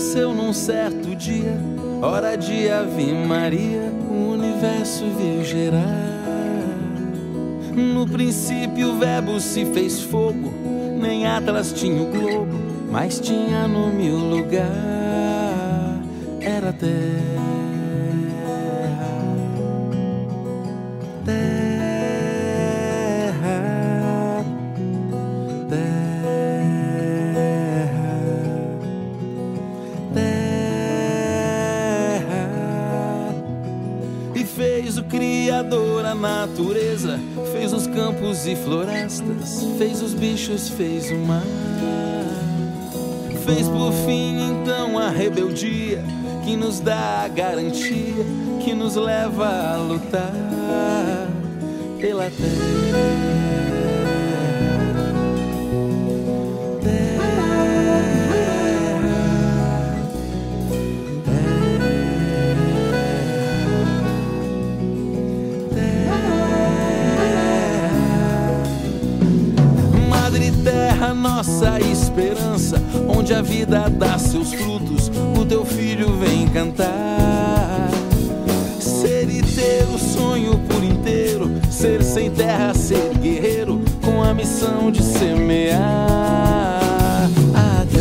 nasceu num certo dia, hora de Ave Maria, o universo veio gerar. No princípio o verbo se fez fogo, nem Atlas tinha o globo, mas tinha no meu lugar, era terra. Fez o Criador a natureza, fez os campos e florestas, fez os bichos, fez o mar. Fez por fim então a rebeldia, que nos dá a garantia, que nos leva a lutar pela terra. Nossa esperança, onde a vida dá seus frutos, o teu filho vem cantar. Ser e ter o sonho por inteiro, ser sem terra, ser guerreiro, com a missão de semear a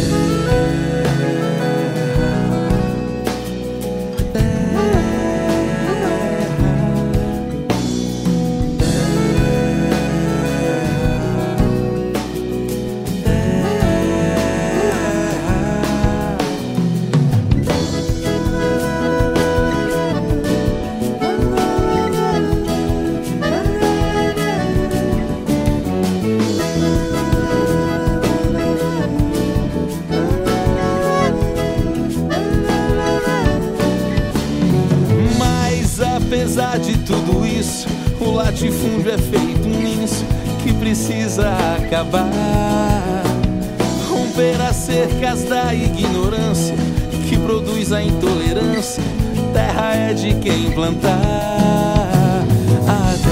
apesar de tudo isso, o latifúndio é feito nisso, que precisa acabar. Romper as cercas da ignorância, que produz a intolerância. Terra é de quem plantar a terra.